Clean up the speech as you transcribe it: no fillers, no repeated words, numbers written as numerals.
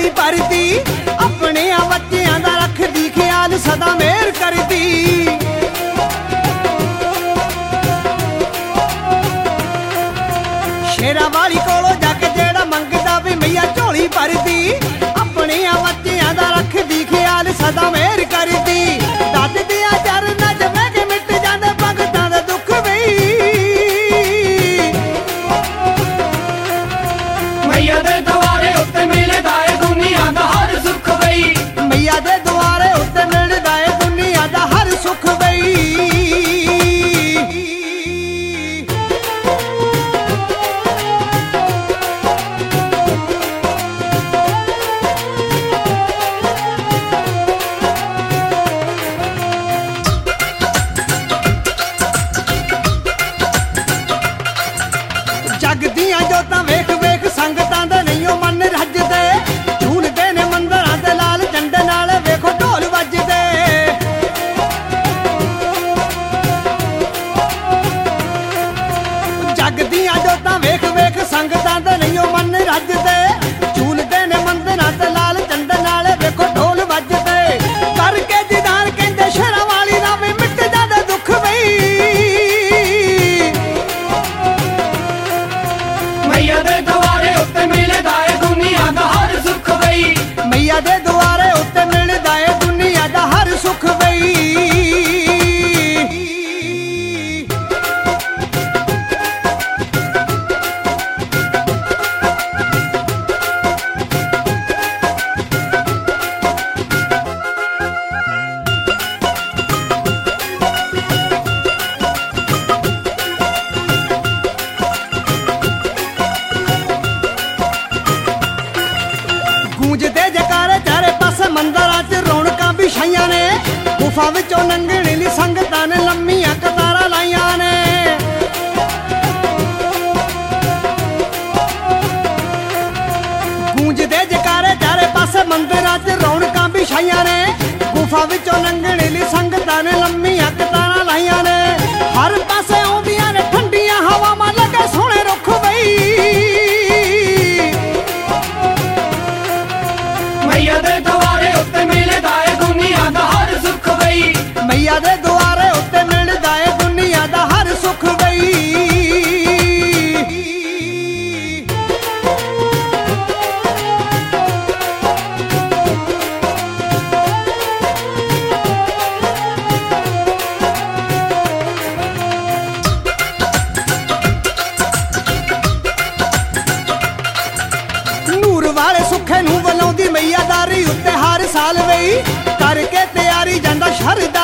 झोली भरदी, अपने बच्चियां दा रखदी ख्याल सदा मेहर करदी। शेरा वाली कोलों जाके जेड़ा मंगदा वे मैया झोली भरदी, अपने बच्चियां दा रखदी ख्याल सदा मेहर करदी। दाद दिया चरना च बह के मिट जांदे भगतां दे दुख वई, मैया दे द्वारे उत्ते मिलदा ए दुनिया दा हर सुख वई। मैया दे द्वारे उत्ते मिलदा ए दुनिया दा हर सुख वई। जग दियां जोतां वेख वेख संगतां दे नहियों मन रजदे, झूलदे ने मंदरां ते लाल झंडे नाल वेखो ढोल वजदे। जग दियां जोतां वेख वेख संगतां दे नहियों मन रजदे, झूलदे ने मंदरां ते लाल झंडे नाल वेखो ढोल वजदे। करके जिदार कहंदे शेरां वाली ना वे मिट जांदे दुख वई, मैया दे द्वारे उत्ते मिलदा ए दुनिया दा हर सुख वई। मैया दे द्वारे उत्ते मिलदा ए दुनिया दा हर सुख वई। गूंजदे जकारे चारे पासे मंदरां च रौनकां बिछाईयां ने, गुफा विचों लंघणे लई संगतां ने लम्मियां कतारां लाईयां ने। गूंजदे जकारे चारे पासे मंदरां च रौनकां बिछाईयां ने, गुफा विचों लंघणे लई संगतां ने लम्मियां कतारां लाईयां ने। हर पासे आउंदियां ने ठंडियां हवावां लगे सोहणे रुख वई, मैया दे द्वारे उत्ते मिलदा ए दुनिया दा हर सुख वई। मैया दे द्वारे उत्ते मिलदा ए दुनिया दा हर सुख वई। नूर वाले सुखे नूं वलाउंदी मैया दारी उत्ते हर साल वई, करके तैयारी जांदा शरदा